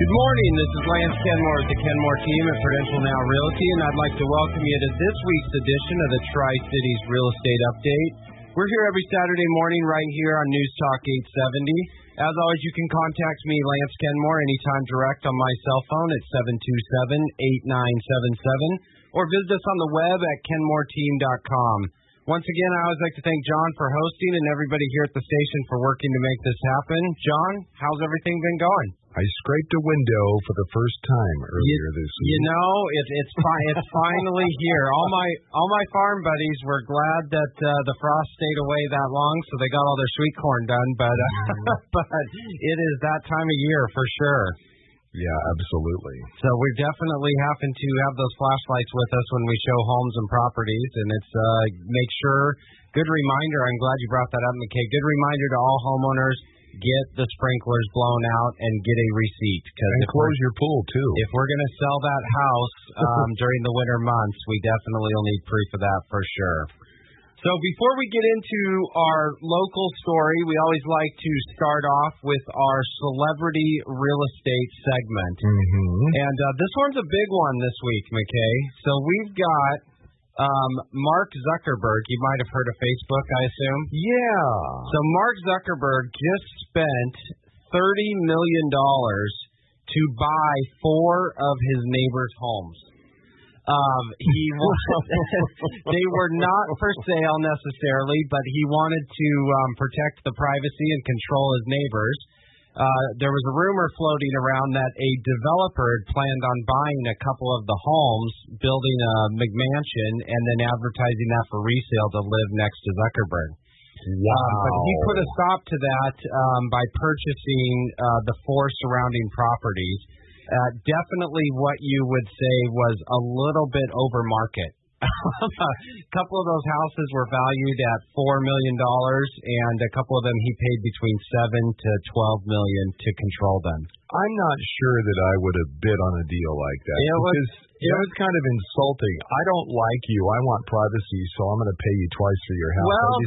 Good morning. This is Lance Kenmore at the Kenmore team at Prudential Now Realty, and I'd like to welcome you to this week's edition of the Tri-Cities Real Estate Update. We're here every Saturday morning right here on News Talk 870. As always, you can contact me, Lance Kenmore, anytime direct on my cell phone at 727-8977, or visit us on the web at kenmoreteam.com. Once again, I always like to thank John for hosting and everybody here at the station for working to make this happen. John, how's everything been going? I scraped a window for the first time earlier this week. You know, it's finally here. All my farm buddies were glad that the frost stayed away that long, so they got all their sweet corn done. But but it is that time of year for sure. Yeah, absolutely. So we definitely happen to have those flashlights with us when we show homes and properties, and it's make sure. Good reminder. I'm glad you brought that up, McKay. Good reminder to all homeowners. Get the sprinklers blown out and get a receipt. And close your pool, too. If we're going to sell that house during the winter months, we definitely will need proof of that for sure. So before we get into our local story, we always like to start off with our celebrity real estate segment. Mm-hmm. And this one's a big one this week, McKay. So we've got Mark Zuckerberg. You might have heard of Facebook, I assume. Yeah. So Mark Zuckerberg just spent $30 million to buy 4 of his neighbors' homes. They were not for sale necessarily, but he wanted to protect the privacy and control his neighbors. There was a rumor floating around that a developer had planned on buying a couple of the homes, building a McMansion, and then advertising that for resale to live next to Zuckerberg. Wow. But he put a stop to that by purchasing the 4 surrounding properties. Definitely what you would say was a little bit over market. A couple of those houses were valued at $4 million, and a couple of them he paid between $7 to $12 million to control them. I'm not sure that I would have bid on a deal like that. It was kind of insulting. I don't like you. I want privacy, so I'm going to pay you twice for your house. Well,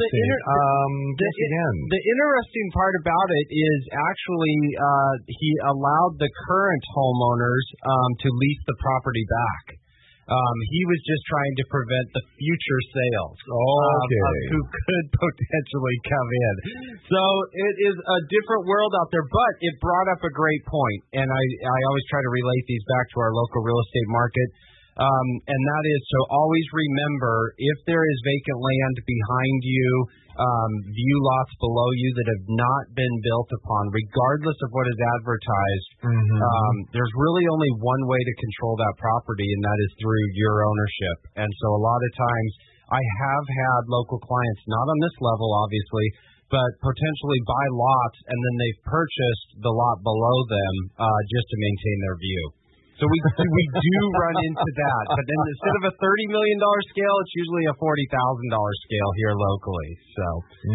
the interesting part about it is actually he allowed the current homeowners to lease the property back. He was just trying to prevent the future sales of who could potentially come in. So it is a different world out there, but it brought up a great point, and I always try to relate these back to our local real estate market, and that is to always remember if there is vacant land behind you, view lots below you that have not been built upon, regardless of what is advertised, there's really only one way to control that property, and that is through your ownership. And so a lot of times I have had local clients, not on this level obviously, but potentially buy lots and then they've purchased the lot below them just to maintain their view. So we do run into that. But then instead of a $30 million scale, it's usually a $40,000 scale here locally. So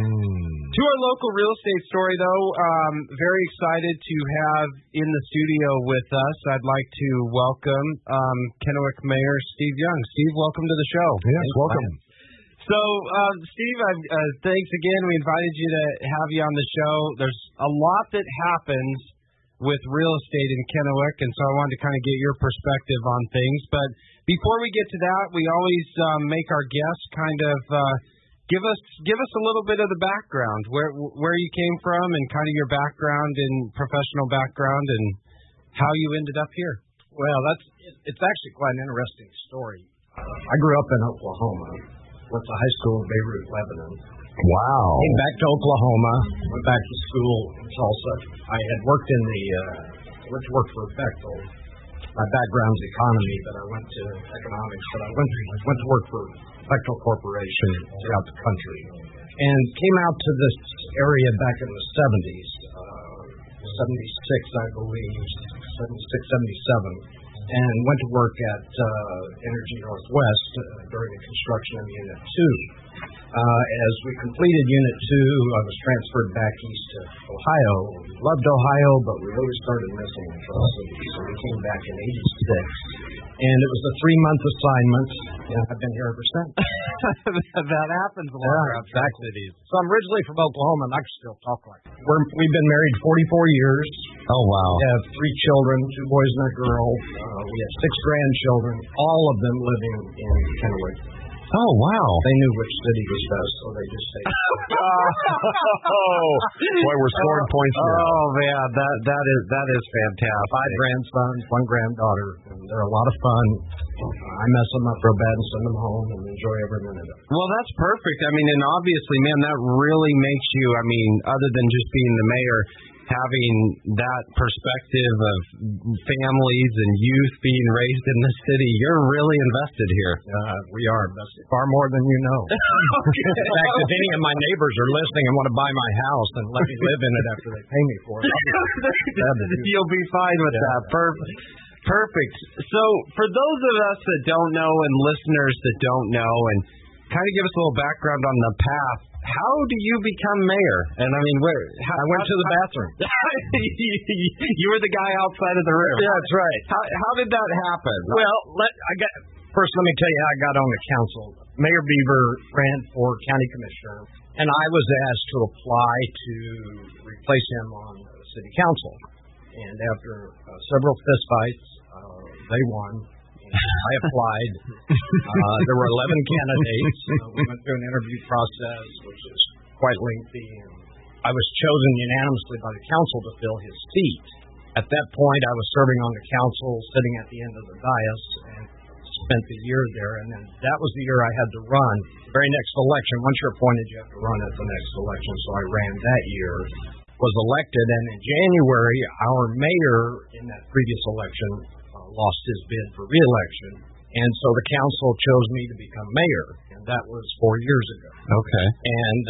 to our local real estate story, though, very excited to have in the studio with us. I'd like to welcome Kennewick Mayor Steve Young. Steve, welcome to the show. Yes, welcome. So, Steve, thanks again. We invited you to have you on the show. There's a lot that happens with real estate in Kennewick, and so I wanted to kind of get your perspective on things. But before we get to that, we always make our guests kind of give us a little bit of the background, where you came from, and kind of your background and professional background, and how you ended up here. Well, it's actually quite an interesting story. I grew up in Oklahoma, went to high school in Beirut, Lebanon. Wow. Came back to Oklahoma, went back to school in Tulsa. I had worked went to work for Bechtel. My background's economy, but I went to economics, but I went to work for Bechtel Corporation throughout the country. And came out to this area back in the 70s, 76, I believe, 76, 77. And went to work at Energy Northwest during the construction of Unit 2. As we completed Unit 2, I was transferred back east to Ohio. We loved Ohio, but we really started missing the Tri-Cities. So we came back in 86. And it was a 3-month assignment, and I've been here ever since. That happens a lot around Tri-Cities. So I'm originally from Oklahoma, and I can still talk like it. We've been married 44 years. Oh, wow. We have 3 children, 2 boys and a girl. We have 6 grandchildren, all of them living in Kennewick. Oh, wow. They knew which city was best, so they just stayed. Boy, we're scoring points here. Oh, man, that is fantastic. 5 grandsons, 1 granddaughter, and they're a lot of fun. I mess them up real bad and send them home and enjoy every minute of it. Well, that's perfect. I mean, and obviously, man, that really makes you, I mean, other than just being the mayor, having that perspective of families and youth being raised in the city, you're really invested here. We are invested far more than you know. In fact, if any of my neighbors are listening and want to buy my house and let me live in it after they pay me for it, you'll be fine with that. Perfect. So for those of us that don't know and listeners that don't know, and kind of give us a little background on the path, how do you become mayor? And I mean, I went to the bathroom. You were the guy outside of the room. Yeah, that's right. How did that happen? Well, first let me tell you how I got on the council. Mayor Beaver ran for county commissioner, and I was asked to apply to replace him on the city council. And after several fistfights, they won. I applied. There were 11 candidates. We went through an interview process, which is quite lengthy. And I was chosen unanimously by the council to fill his seat. At that point, I was serving on the council, sitting at the end of the dais, and spent the year there. And then that was the year I had to run. The very next election, once you're appointed, you have to run at the next election. So I ran that year, was elected, and in January, our mayor in that previous election lost his bid for re-election, and so the council chose me to become mayor, and that was 4 years ago. Okay. And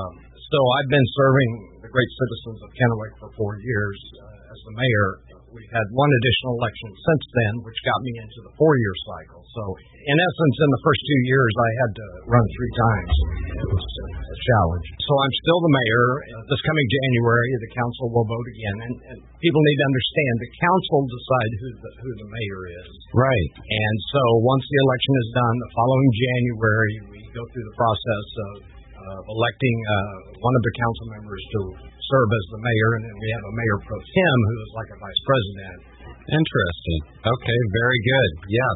so I've been serving the great citizens of Kennewick for 4 years as the mayor. We've had 1 additional election since then, which got me into the 4-year cycle. So in essence, in the first 2 years, I had to run 3 times. It was a challenge. So I'm still the mayor. This coming January, the council will vote again. And people need to understand, the council decides who the mayor is. Right. And so once the election is done, the following January, we go through the process of electing one of the council members to serve as the mayor, and then we have a mayor pro tem who is like a vice president. Interesting. Okay, very good.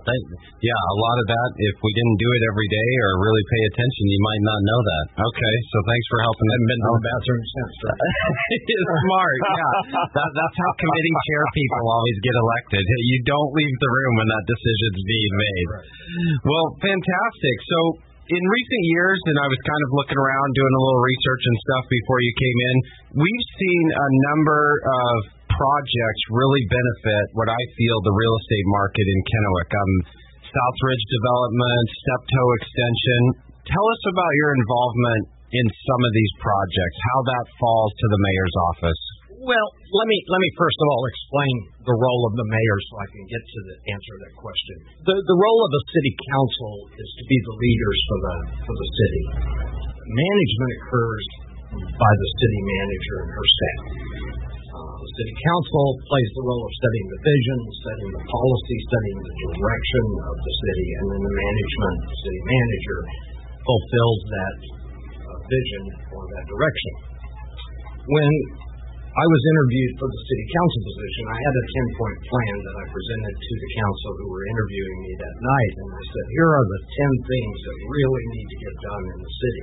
Yeah, a lot of that, if we didn't do it every day or really pay attention, you might not know that. Okay, so thanks for helping. I haven't been to the bathroom since. Right? It's smart, yeah. That's how committee chair people always get elected. You don't leave the room when that decision's being made. Right. Well, fantastic. So in recent years, and I was kind of looking around doing a little research and stuff before you came in, we've seen a number of projects really benefit what I feel the real estate market in Kennewick. Southridge Development, Steptoe Extension. Tell us about your involvement in some of these projects, how that falls to the mayor's office. Well, let me first of all explain the role of the mayor so I can get to the answer to that question. The role of the city council is to be the leaders for the city. Management occurs by the city manager and her staff. The city council plays the role of setting the vision, setting the policy, setting the direction of the city, and then the city manager fulfills that vision or that direction. When I was interviewed for the city council position, I had a 10-point plan that I presented to the council who were interviewing me that night, and I said, here are the 10 things that really need to get done in the city.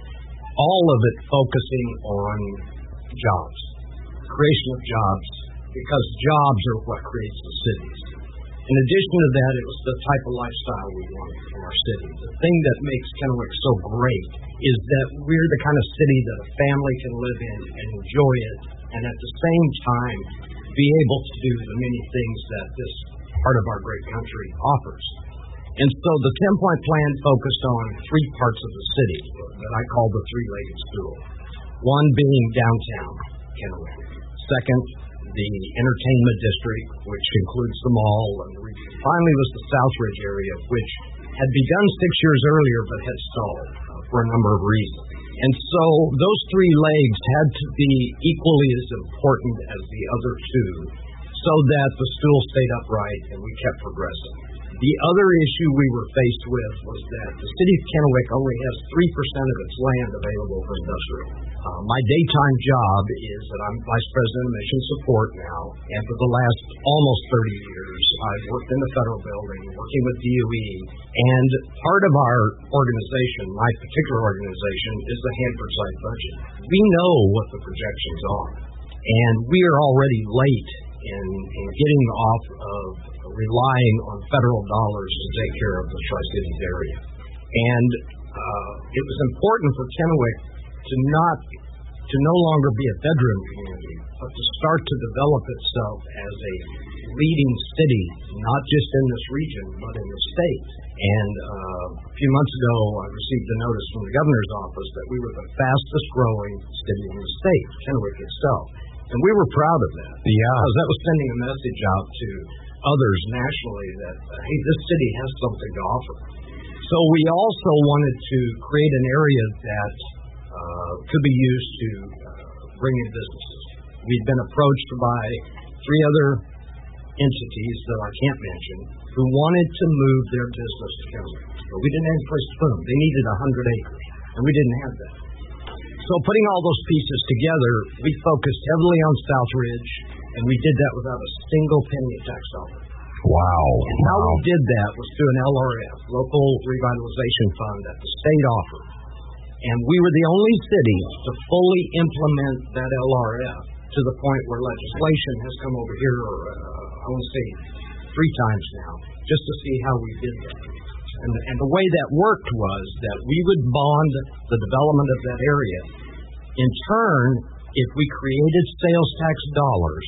All of it focusing on jobs, creation of jobs, because jobs are what creates the cities. In addition to that, it was the type of lifestyle we wanted from our city. The thing that makes Kennewick so great is that we're the kind of city that a family can live in and enjoy it, and at the same time be able to do the many things that this part of our great country offers. And so the 10-point plan focused on 3 parts of the city that I call the 3-legged stool. One being downtown Kennewick. Second, the entertainment district, which includes the mall, and finally was the Southridge area, which had begun 6 years earlier but had stalled for a number of reasons. And so those 3 legs had to be equally as important as the other 2 so that the stool stayed upright and we kept progressing. The other issue we were faced with was that the city of Kennewick only has 3% of its land available for industrial. My daytime job is that I'm Vice President of Mission Support now, and for the last almost 30 years, I've worked in the federal building, working with DOE, and part of our organization, my particular organization, is the Hanford Site budget. We know what the projections are, and we are already late in getting off of relying on federal dollars to take care of the Tri-Cities area. And it was important for Kennewick to no longer be a bedroom community, but to start to develop itself as a leading city, not just in this region, but in the state. And a few months ago, I received a notice from the governor's office that we were the fastest growing city in the state, Kennewick itself. And we were proud of that. Yeah. Because that was sending a message out to others nationally that, hey, this city has something to offer. So we also wanted to create an area that could be used to bring in businesses. We'd been approached by 3 other entities that I can't mention who wanted to move their business to Kennewick. But we didn't have any place to put them. They needed 100 acres, and we didn't have that. So putting all those pieces together, we focused heavily on Southridge, and we did that without a single penny of tax dollars. Wow. And how we did that was through an LRF, Local Revitalization Fund, that the state offered. And we were the only city to fully implement that LRF to the point where legislation has come over here, I want to say 3 times now, just to see how we did that. And the way that worked was that we would bond the development of that area. In turn, if we created sales tax dollars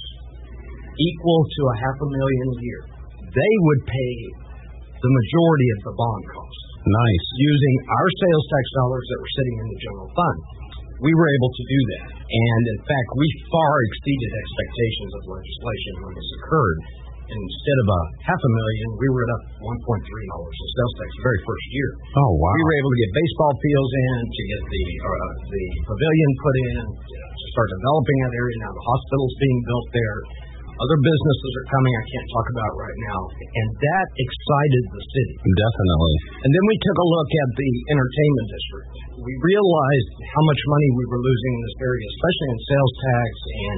equal to $500,000 a year, they would pay the majority of the bond costs. Nice. Using our sales tax dollars that were sitting in the general fund. We were able to do that. And in fact, we far exceeded expectations of legislation when this occurred. Instead of $500,000, we were at $1.3 in sales tax the very first year. Oh, wow. We were able to get baseball fields in, to get the pavilion put in, to start developing that area. Now the hospital's being built there. Other businesses are coming I can't talk about right now. And that excited the city. Definitely. And then we took a look at the entertainment district. We realized how much money we were losing in this area, especially in sales tax and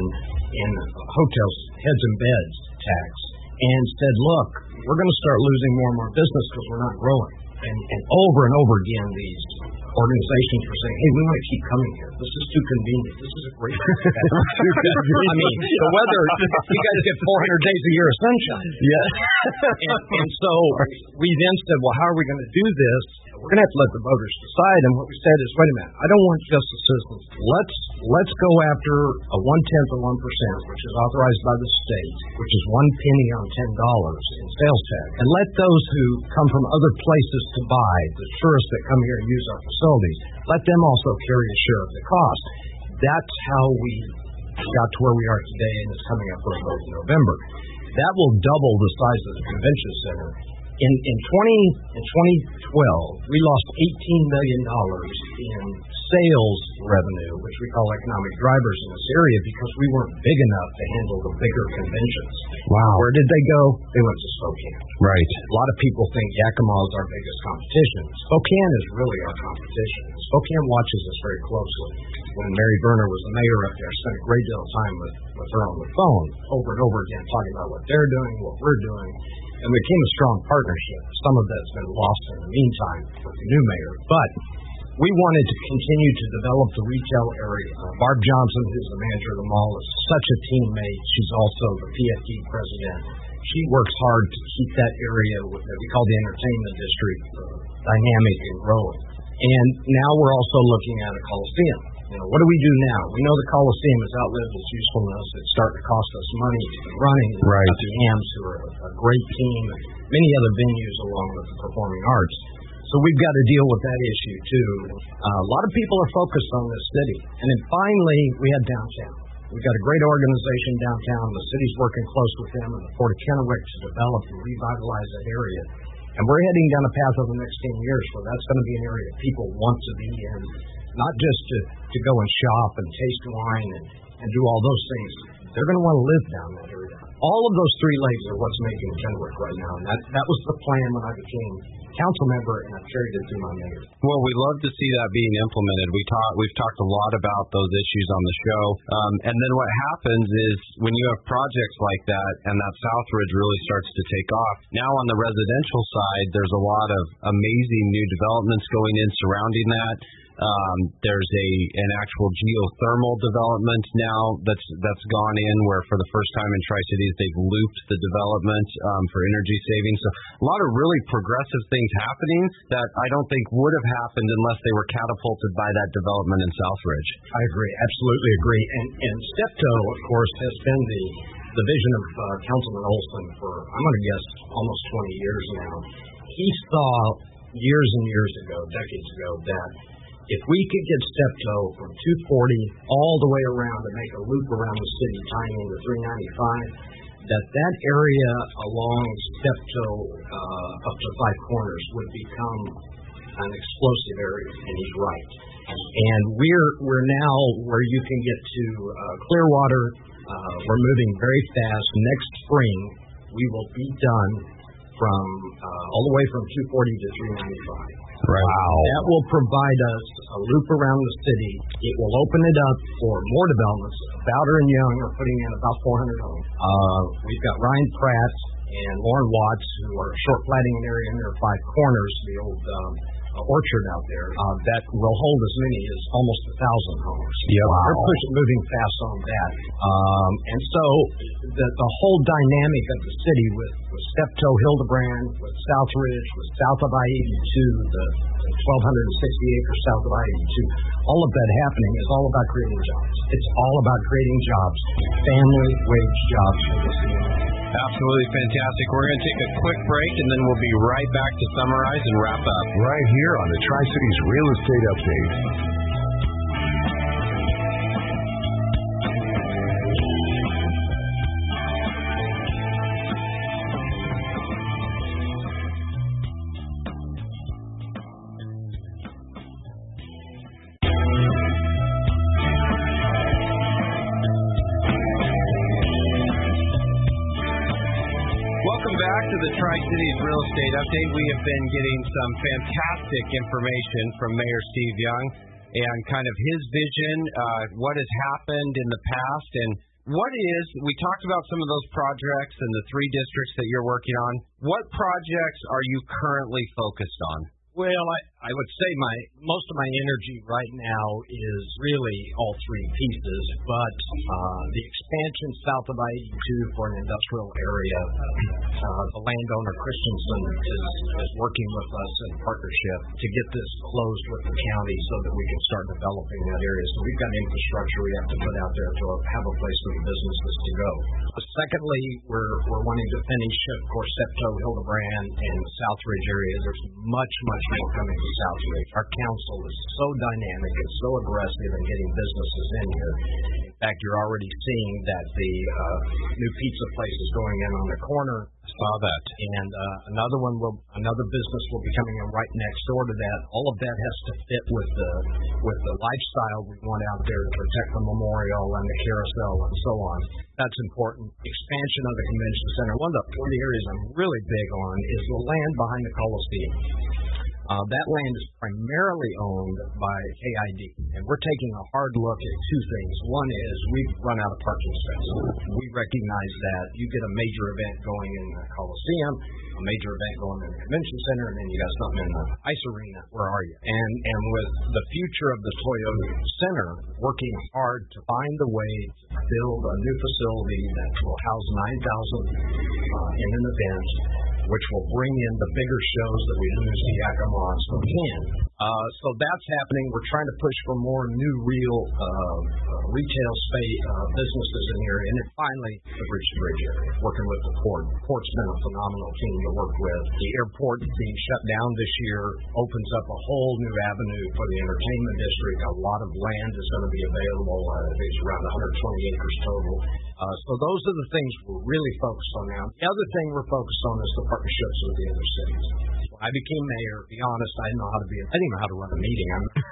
in hotels, heads and beds tax, and said, look, we're going to start losing more and more business because we're not growing. And over again, these organizations were saying, hey, we want to keep coming here. This is too convenient. This is a great place. I mean, the weather, you guys get 400 days a year of sunshine. Yeah. and so we then said, well, how are we going to do this? We're going to have to let the voters decide. And what we said is, wait a minute, I don't want just the citizens. Let's go after a 1/10 of 1%, which is authorized by the state, which is 1 penny on $10 in sales tax. And let those who come from other places to buy, the tourists that come here and use our facilities, let them also carry a share of the cost. That's how we got to where we are today, and it's coming up for a vote in November. That will double the size of the convention center. In 2012, we lost $18 million in sales revenue, which we call economic drivers in this area, because we weren't big enough to handle the bigger conventions. Wow. Where did they go? They went to Spokane. Right. A lot of people think Yakima is our biggest competition. Spokane is really our competition. Spokane watches us very closely. When Mary Berner was the mayor up there, I spent a great deal of time with her on the phone over and over again, talking about what they're doing, what we're doing. And we became a strong partnership. Some of that's been lost in the meantime with the new mayor. But we wanted to continue to develop the retail area. Barb Johnson, who's the manager of the mall, is such a teammate. She's also the PFD president. She works hard to keep that area that we call the entertainment district dynamic and growing. And now we're also looking at a Coliseum. What do we do now? We know the Coliseum has outlived its usefulness. It's starting to cost us money to keep running. Right. The AMS, who are a great team, and many other venues along with the performing arts. So we've got to deal with that issue, too. A lot of people are focused on this city. And then finally, we had downtown. We've got a great organization downtown. The city's working close with them and the Port of Kennewick to develop and revitalize that area. And we're heading down a path over the next 10 years where that's going to be an area people want to be in. Not just to go and shop and taste wine and do all those things, They're going to want to live down that area. All of those three legs are what's making Kennewick right now, and that was the plan when I became council member, and I've carried it through my mayor. Well, we love to see that being implemented. We've talked a lot about those issues on the show, and then what happens is when you have projects like that, and that Southridge really starts to take off. Now on the residential side, there's a lot of amazing new developments going in surrounding that. There's an actual geothermal development now that's gone in where for the first time in Tri-Cities they've looped the development for energy savings. So a lot of really progressive things happening that I don't think would have happened unless they were catapulted by that development in Southridge. I agree, absolutely agree. And Steptoe, of course, has been the vision of Councilman Olson for, I'm going to guess, almost 20 years now. He saw years and years ago, decades ago, that if we could get Steptoe from 240 all the way around and make a loop around the city tying into 395, that area along Steptoe up to Five Corners would become an explosive area, and he's right. And we're now where you can get to Clearwater. We're moving very fast. Next spring, we will be done from all the way from 240 to 395. Right. Wow. That will provide us a loop around the city. It will open it up for more developments. Bowder and Young are putting in about 400 homes. We've got Ryan Pratt and Lauren Watts, who are short platting an area in their Five Corners, the old orchard out there, that will hold as many as almost 1,000 homes. Yeah, wow. They're moving fast on that. And so the whole dynamic of the city with Steptoe, Hildebrand, with Southridge, with south of I-82, the 1,260 acres south of I-82, all of that happening is all about creating jobs. It's all about creating jobs, family wage jobs for the city. Absolutely fantastic. We're going to take a quick break, and then we'll be right back to summarize and wrap up. Right here on the Tri-Cities Real Estate Update. To the Tri-Cities Real Estate Update. We have been getting some fantastic information from Mayor Steve Young and kind of his vision, what has happened in the past, and we talked about some of those projects and the three districts that you're working on. What projects are you currently focused on? Well, I would say most of my energy right now is really all three pieces, but the expansion south of I-82 for an industrial area, the landowner Christensen is working with us in partnership to get this closed with the county so that we can start developing that area. So we've got infrastructure we have to put out there to have a place for the businesses to go. Secondly, we're wanting to finish, of course, Steptoe, Hildebrand, and the Southridge area. There's much more coming to Southridge. Our council is so dynamic and so aggressive in getting businesses in here. In fact, you're already seeing that the new pizza place is going in on the corner. Saw that. And another business will be coming in right next door to that. All of that has to fit with the lifestyle we want out there to protect the memorial and the carousel and so on. That's important. Expansion of the convention center. One of the areas I'm really big on is the land behind the Coliseum. That land is primarily owned by KID, and we're taking a hard look at two things. One is we've run out of parking spaces. We recognize that you get a major event going in the Coliseum, a major event going in the convention center, and then you got something in the ice arena. Where are you? And with the future of the Toyota Center, working hard to find a way to build a new facility that will house 9,000 in an event, which will bring in the bigger shows that we lose to Yakima and Spokane. So that's happening. We're trying to push for more new, real retail space businesses in here. And then finally, the Bridge to Bridge area, working with the port. The port's been a phenomenal team to work with. The airport being shut down this year opens up a whole new avenue for the entertainment district. A lot of land is going to be available. It's around 120 acres total. So those are the things we're really focused on now. The other thing we're focused on is the partnerships with the other cities. When I became mayor, to be honest, I didn't know how to run a meeting.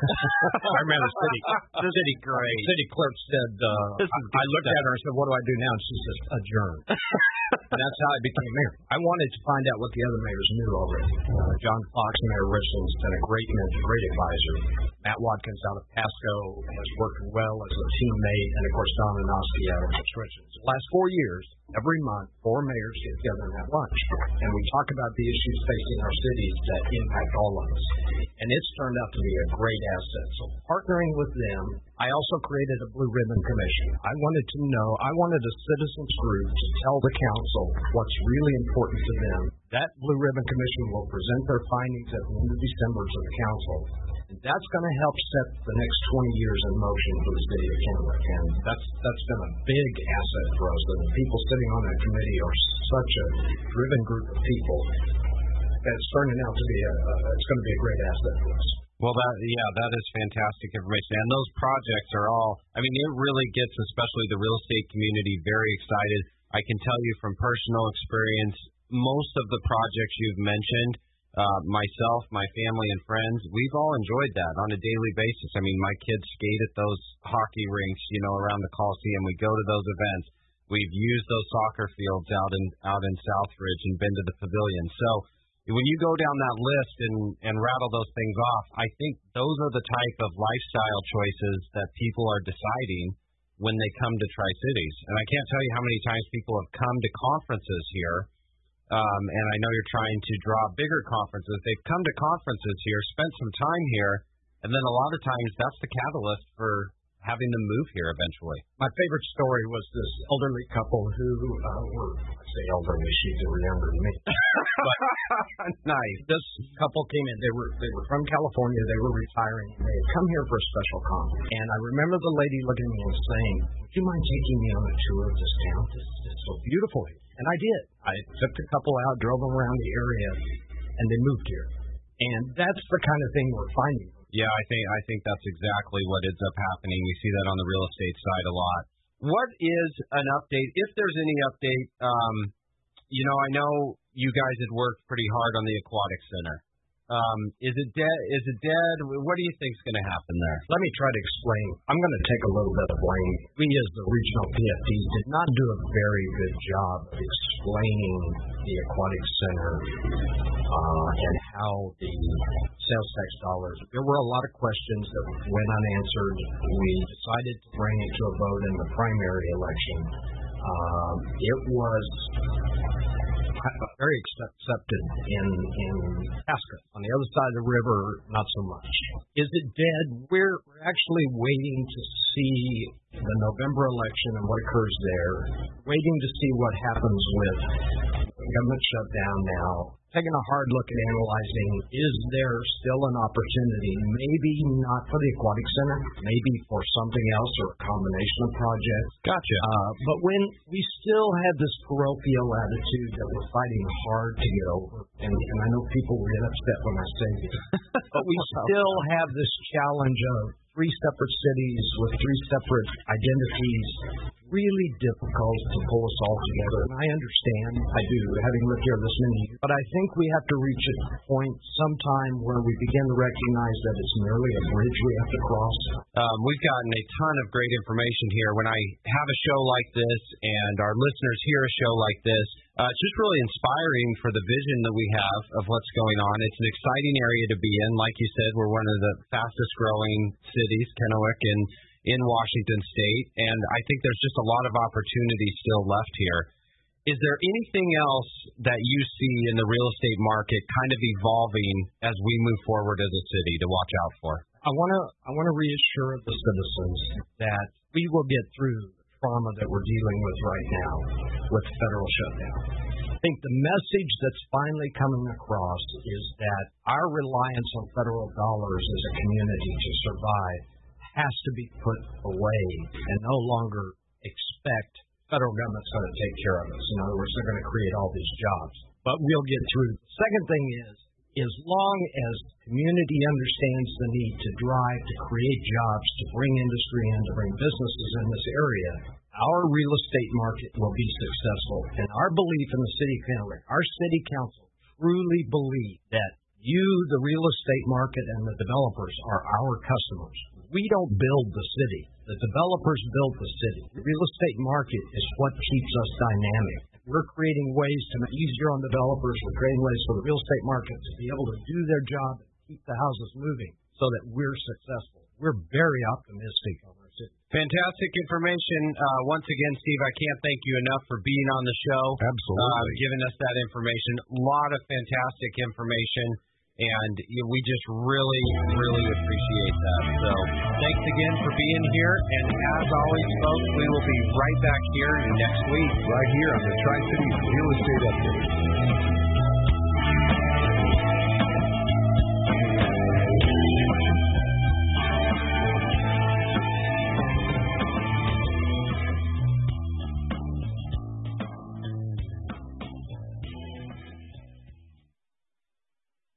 I ran a city. Great. City clerk said, I looked at her and said, what do I do now? And she says, adjourn. And that's how I became mayor. I wanted to find out what the other mayors knew already. John Fox, Mayor Richland's been a great mentor, great advisor. Matt Watkins out of Pasco has worked well as a teammate, and of course Don Anosky out of Richlands. The last 4 years, every month, 4 mayors get together and have lunch, and we talk about the issues facing our cities that impact all of us. And it's turned out to be a great asset. So partnering with them, I also created a Blue Ribbon Commission. I wanted a citizens group to tell the council what's really important to them. That Blue Ribbon Commission will present their findings at the end of December to the council. And that's going to help set the next 20 years in motion for the city of Kennewick. And that's been a big asset for us. And the people sitting on that committee are such a driven group of people that it's turning out to be it's going to be a great asset for us. Well, that is fantastic information. And those projects are it really gets especially the real estate community very excited. I can tell you from personal experience, most of the projects you've mentioned, myself, my family, and friends, we've all enjoyed that on a daily basis. I mean, my kids skate at those hockey rinks, around the Coliseum. We go to those events. We've used those soccer fields out in Southridge and been to the pavilion. So when you go down that list and rattle those things off, I think those are the type of lifestyle choices that people are deciding when they come to Tri-Cities. And I can't tell you how many times people have come to conferences here, and I know you're trying to draw bigger conferences. They've come to conferences here, spent some time here, and then a lot of times that's the catalyst for having them move here eventually. My favorite story was this elderly couple who I say elderly, she's younger than me. But nice. This couple came in. They were from California. They were retiring. They had come here for a special conference. And I remember the lady looking at me and saying, would you mind taking me on a tour of this town? It's so beautiful here. And I did. I took the couple out, drove them around the area, and they moved here. And that's the kind of thing we're finding. Yeah, I think that's exactly what ends up happening. We see that on the real estate side a lot. What is an update, if there's any update? I know you guys had worked pretty hard on the Aquatic Center. Is it dead? What do you think is going to happen there? Let me try to explain. I'm going to take a little bit of blame. We, as the regional PFDs, did not do a very good job of explaining the Aquatic Center and how the sales tax dollars. There were a lot of questions that went unanswered. We decided to bring it to a vote in the primary election. It was very accepted in Pasco. On the other side of the river, not so much. Is it dead? We're actually waiting to see the November election and what occurs there, waiting to see what happens with the government shutdown now, taking a hard look at analyzing, is there still an opportunity, maybe not for the Aquatic Center, maybe for something else or a combination of projects. Gotcha. But when we still have this parochial attitude that we're fighting hard to get over, and I know people will get upset when I say this, but we still have this challenge of 3 separate cities with 3 separate identities, really difficult to pull us all together. And I understand, I do, having lived here this many years. But I think we have to reach a point sometime where we begin to recognize that it's merely a bridge we have to cross. We've gotten a ton of great information here. When I have a show like this and our listeners hear a show like this, it's just really inspiring for the vision that we have of what's going on. It's an exciting area to be in. Like you said, we're one of the fastest growing cities, Kennewick, in Washington State, and I think there's just a lot of opportunity still left here. Is there anything else that you see in the real estate market kind of evolving as we move forward as a city to watch out for? I want to reassure the citizens that we will get through the trauma that we're dealing with right now with the federal shutdown. I think the message that's finally coming across is that our reliance on federal dollars as a community to survive has to be put away and no longer expect federal government's going to take care of us. In other words, they're going to create all these jobs. But we'll get through. The second thing is, as long as the community understands the need to drive, to create jobs, to bring industry in, to bring businesses in this area, our real estate market will be successful. And our belief in the city of Kennewick, our city council truly believe that you, the real estate market, and the developers are our customers. We don't build the city. The developers build the city. The real estate market is what keeps us dynamic. We're creating ways to make it easier on developers. We're creating ways for the real estate market to be able to do their job and keep the houses moving so that we're successful. We're very optimistic on our city. Fantastic information. Once again, Steve, I can't thank you enough for being on the show. Absolutely. Giving us that information. A lot of fantastic information. And we just really, really appreciate that. So thanks again for being here. And as always, folks, we will be right back here next week. Right here on the Tri-Cities Real Estate Update.